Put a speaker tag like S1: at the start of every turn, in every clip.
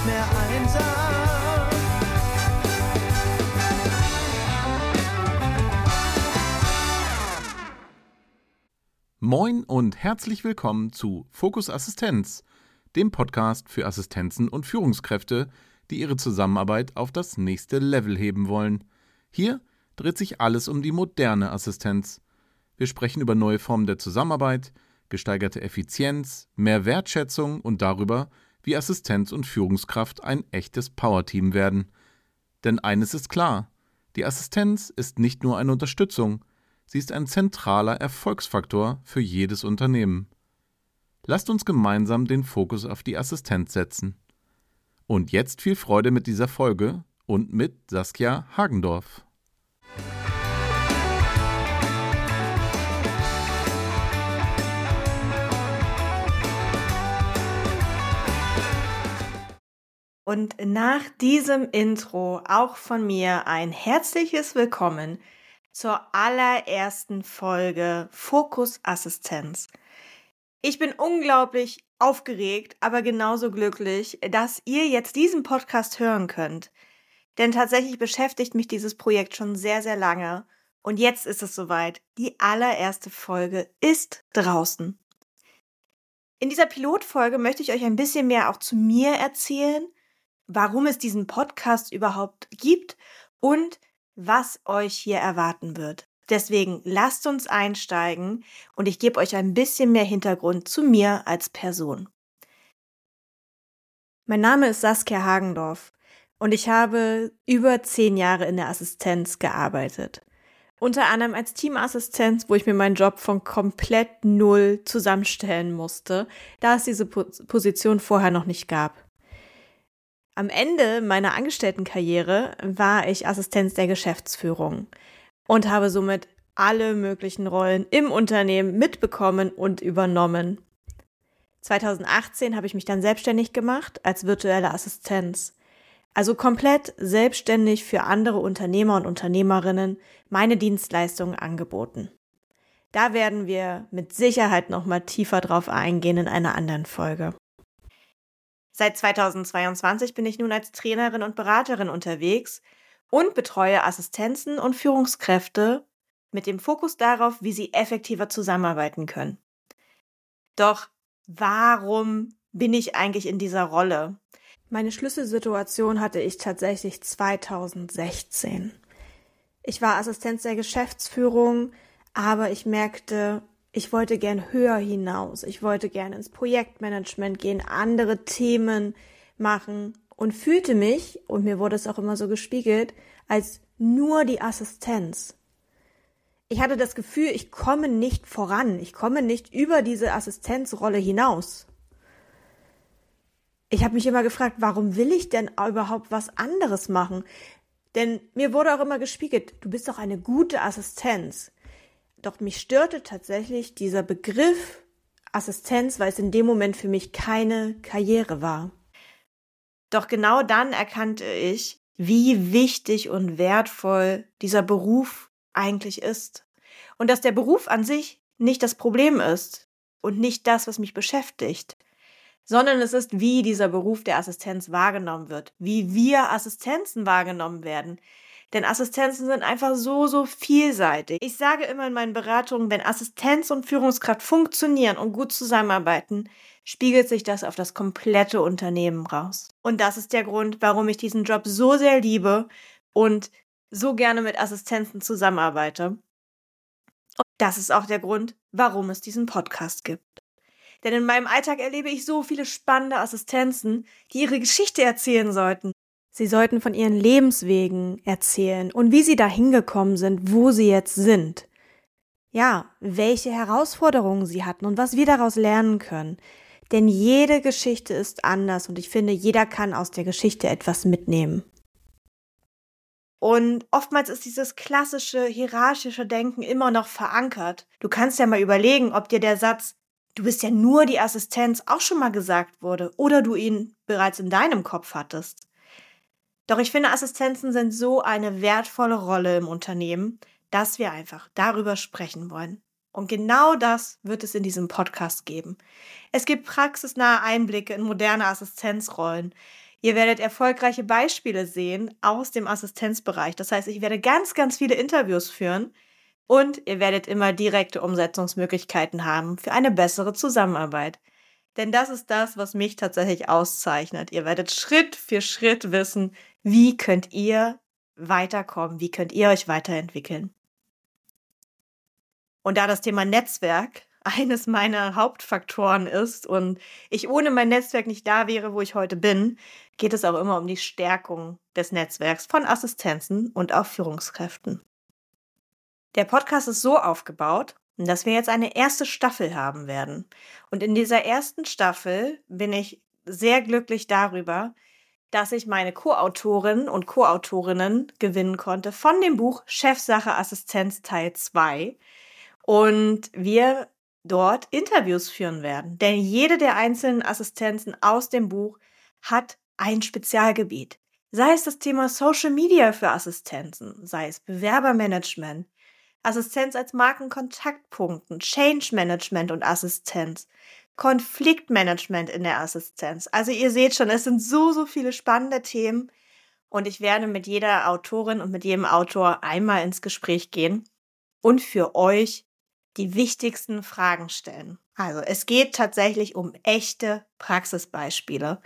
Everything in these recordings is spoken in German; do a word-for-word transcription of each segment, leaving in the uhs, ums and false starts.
S1: mehr einsam.
S2: Moin und herzlich willkommen zu Fokus Assistenz, dem Podcast für Assistenzen und Führungskräfte, die ihre Zusammenarbeit auf das nächste Level heben wollen. Hier dreht sich alles um die moderne Assistenz. Wir sprechen über neue Formen der Zusammenarbeit, gesteigerte Effizienz, mehr Wertschätzung und darüber, wie Assistenz und Führungskraft ein echtes Powerteam werden. Denn eines ist klar: Die Assistenz ist nicht nur eine Unterstützung, sie ist ein zentraler Erfolgsfaktor für jedes Unternehmen. Lasst uns gemeinsam den Fokus auf die Assistenz setzen. Und jetzt viel Freude mit dieser Folge und mit Saskia Hagendorf.
S3: Und nach diesem Intro auch von mir ein herzliches Willkommen zur allerersten Folge Fokus Assistenz. Ich bin unglaublich aufgeregt, aber genauso glücklich, dass ihr jetzt diesen Podcast hören könnt. Denn tatsächlich beschäftigt mich dieses Projekt schon sehr, sehr lange. Und jetzt ist es soweit. Die allererste Folge ist draußen. In dieser Pilotfolge möchte ich euch ein bisschen mehr auch zu mir erzählen, warum es diesen Podcast überhaupt gibt und was euch hier erwarten wird. Deswegen lasst uns einsteigen und ich gebe euch ein bisschen mehr Hintergrund zu mir als Person. Mein Name ist Saskia Hagendorf und ich habe über zehn Jahre in der Assistenz gearbeitet. Unter anderem als Teamassistenz, wo ich mir meinen Job von komplett null zusammenstellen musste, da es diese Position vorher noch nicht gab. Am Ende meiner Angestelltenkarriere war ich Assistenz der Geschäftsführung und habe somit alle möglichen Rollen im Unternehmen mitbekommen und übernommen. zweitausendachtzehn habe ich mich dann selbstständig gemacht als virtuelle Assistenz. Also komplett selbstständig für andere Unternehmer und Unternehmerinnen meine Dienstleistungen angeboten. Da werden wir mit Sicherheit nochmal tiefer drauf eingehen in einer anderen Folge. Seit zweitausendzweiundzwanzig bin ich nun als Trainerin und Beraterin unterwegs und betreue Assistenzen und Führungskräfte mit dem Fokus darauf, wie sie effektiver zusammenarbeiten können. Doch warum bin ich eigentlich in dieser Rolle? Meine Schlüsselsituation hatte ich tatsächlich zweitausendsechzehn. Ich war Assistenz der Geschäftsführung, aber ich merkte, ich wollte gern höher hinaus. Ich wollte gern ins Projektmanagement gehen, andere Themen machen und fühlte mich, und mir wurde es auch immer so gespiegelt, als nur die Assistenz. Ich hatte das Gefühl, ich komme nicht voran. Ich komme nicht über diese Assistenzrolle hinaus. Ich habe mich immer gefragt, warum will ich denn überhaupt was anderes machen? Denn mir wurde auch immer gespiegelt, du bist doch eine gute Assistenz. Doch mich störte tatsächlich dieser Begriff Assistenz, weil es in dem Moment für mich keine Karriere war. Doch genau dann erkannte ich, wie wichtig und wertvoll dieser Beruf eigentlich ist. Und dass der Beruf an sich nicht das Problem ist und nicht das, was mich beschäftigt, sondern es ist, wie dieser Beruf der Assistenz wahrgenommen wird, wie wir Assistenzen wahrgenommen werden. Denn Assistenzen sind einfach so, so vielseitig. Ich sage immer in meinen Beratungen, wenn Assistenz und Führungskraft funktionieren und gut zusammenarbeiten, spiegelt sich das auf das komplette Unternehmen raus. Und das ist der Grund, warum ich diesen Job so sehr liebe und so gerne mit Assistenzen zusammenarbeite. Und das ist auch der Grund, warum es diesen Podcast gibt. Denn in meinem Alltag erlebe ich so viele spannende Assistenzen, die ihre Geschichte erzählen sollten. Sie sollten von ihren Lebenswegen erzählen und wie sie dahin gekommen sind, wo sie jetzt sind. Ja, welche Herausforderungen sie hatten und was wir daraus lernen können. Denn jede Geschichte ist anders und ich finde, jeder kann aus der Geschichte etwas mitnehmen. Und oftmals ist dieses klassische, hierarchische Denken immer noch verankert. Du kannst ja mal überlegen, ob dir der Satz, du bist ja nur die Assistenz, auch schon mal gesagt wurde oder du ihn bereits in deinem Kopf hattest. Doch ich finde, Assistenzen sind so eine wertvolle Rolle im Unternehmen, dass wir einfach darüber sprechen wollen. Und genau das wird es in diesem Podcast geben. Es gibt praxisnahe Einblicke in moderne Assistenzrollen. Ihr werdet erfolgreiche Beispiele sehen aus dem Assistenzbereich. Das heißt, ich werde ganz, ganz viele Interviews führen und ihr werdet immer direkte Umsetzungsmöglichkeiten haben für eine bessere Zusammenarbeit. Denn das ist das, was mich tatsächlich auszeichnet. Ihr werdet Schritt für Schritt wissen, wie könnt ihr weiterkommen, wie könnt ihr euch weiterentwickeln. Und da das Thema Netzwerk eines meiner Hauptfaktoren ist und ich ohne mein Netzwerk nicht da wäre, wo ich heute bin, geht es auch immer um die Stärkung des Netzwerks von Assistenzen und auch Führungskräften. Der Podcast ist so aufgebaut, dass wir jetzt eine erste Staffel haben werden. Und in dieser ersten Staffel bin ich sehr glücklich darüber, dass ich meine Co-Autorinnen und Co-Autorinnen gewinnen konnte von dem Buch Chefsache Assistenz Teil zwei. Und wir dort Interviews führen werden. Denn jede der einzelnen Assistenzen aus dem Buch hat ein Spezialgebiet. Sei es das Thema Social Media für Assistenzen, sei es Bewerbermanagement, Assistenz als Markenkontaktpunkten, Change Management und Assistenz, Konfliktmanagement in der Assistenz. Also ihr seht schon, es sind so, so viele spannende Themen und ich werde mit jeder Autorin und mit jedem Autor einmal ins Gespräch gehen und für euch die wichtigsten Fragen stellen. Also es geht tatsächlich um echte Praxisbeispiele.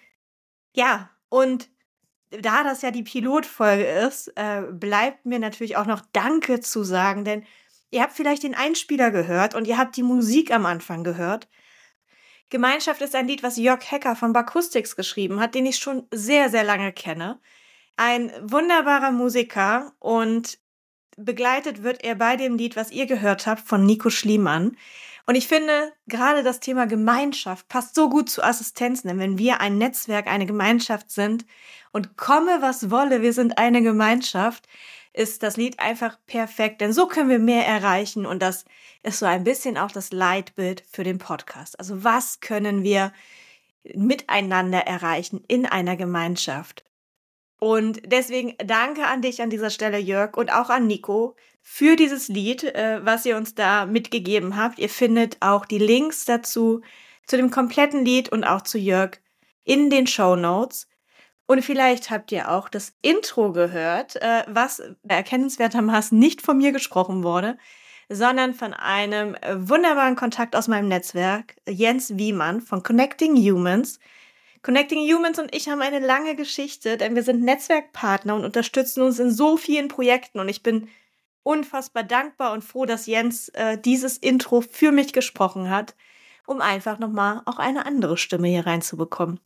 S3: Ja, und da das ja die Pilotfolge ist, äh, bleibt mir natürlich auch noch Danke zu sagen, denn ihr habt vielleicht den Einspieler gehört und ihr habt die Musik am Anfang gehört. Gemeinschaft ist ein Lied, was Jörg Hecker von Bakustics geschrieben hat, den ich schon sehr, sehr lange kenne. Ein wunderbarer Musiker und begleitet wird er bei dem Lied, was ihr gehört habt, von Nico Schliemann. Und ich finde, gerade das Thema Gemeinschaft passt so gut zu Assistenzen, denn wenn wir ein Netzwerk, eine Gemeinschaft sind und komme, was wolle, wir sind eine Gemeinschaft, ist das Lied einfach perfekt, denn so können wir mehr erreichen und das ist so ein bisschen auch das Leitbild für den Podcast. Also was können wir miteinander erreichen in einer Gemeinschaft? Und deswegen danke an dich an dieser Stelle, Jörg, und auch an Nico für dieses Lied, äh, was ihr uns da mitgegeben habt. Ihr findet auch die Links dazu, zu dem kompletten Lied und auch zu Jörg in den Shownotes. Und vielleicht habt ihr auch das Intro gehört, äh, was erkennenswertermaßen nicht von mir gesprochen wurde, sondern von einem wunderbaren Kontakt aus meinem Netzwerk, Jens Wiemann von Connecting Humans. Connecting Humans und ich haben eine lange Geschichte, denn wir sind Netzwerkpartner und unterstützen uns in so vielen Projekten und ich bin unfassbar dankbar und froh, dass Jens äh, dieses Intro für mich gesprochen hat, um einfach nochmal auch eine andere Stimme hier reinzubekommen.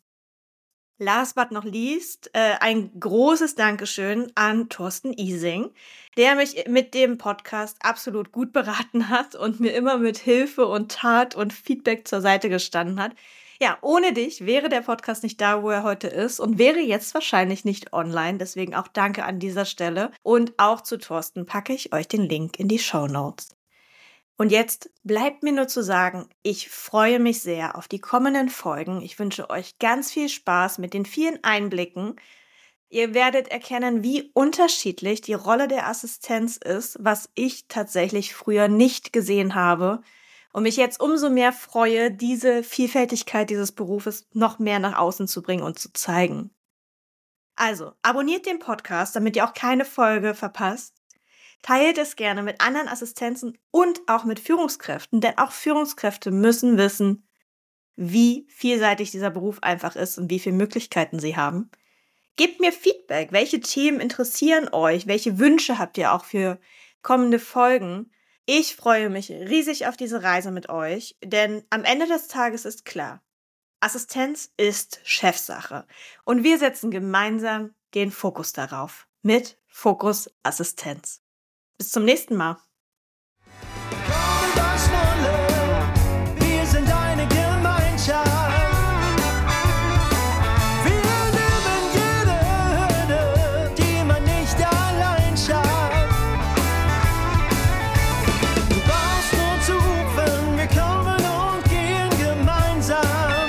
S3: Last but not least, äh, ein großes Dankeschön an Thorsten Ising, der mich mit dem Podcast absolut gut beraten hat und mir immer mit Hilfe und Tat und Feedback zur Seite gestanden hat. Ja, ohne dich wäre der Podcast nicht da, wo er heute ist und wäre jetzt wahrscheinlich nicht online. Deswegen auch danke an dieser Stelle. Und auch zu Thorsten packe ich euch den Link in die Shownotes. Und jetzt bleibt mir nur zu sagen, ich freue mich sehr auf die kommenden Folgen. Ich wünsche euch ganz viel Spaß mit den vielen Einblicken. Ihr werdet erkennen, wie unterschiedlich die Rolle der Assistenz ist, was ich tatsächlich früher nicht gesehen habe. Und mich jetzt umso mehr freue, diese Vielfältigkeit dieses Berufes noch mehr nach außen zu bringen und zu zeigen. Also, abonniert den Podcast, damit ihr auch keine Folge verpasst. Teilt es gerne mit anderen Assistenzen und auch mit Führungskräften, denn auch Führungskräfte müssen wissen, wie vielseitig dieser Beruf einfach ist und wie viele Möglichkeiten sie haben. Gebt mir Feedback, welche Themen interessieren euch, welche Wünsche habt ihr auch für kommende Folgen. Ich freue mich riesig auf diese Reise mit euch, denn am Ende des Tages ist klar, Assistenz ist Chefsache und wir setzen gemeinsam den Fokus darauf mit Fokus Assistenz. Bis zum nächsten Mal.
S1: Komm, was wolle, wir sind eine Gemeinschaft. Wir nehmen jede Hürde, die man nicht allein schafft. Du brauchst nur zu rufen, wir kommen und gehen gemeinsam.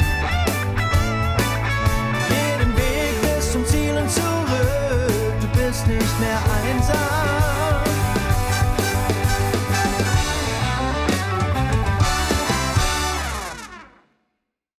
S1: Jeden Weg bis zum Ziel und zurück, du bist nicht mehr einsam.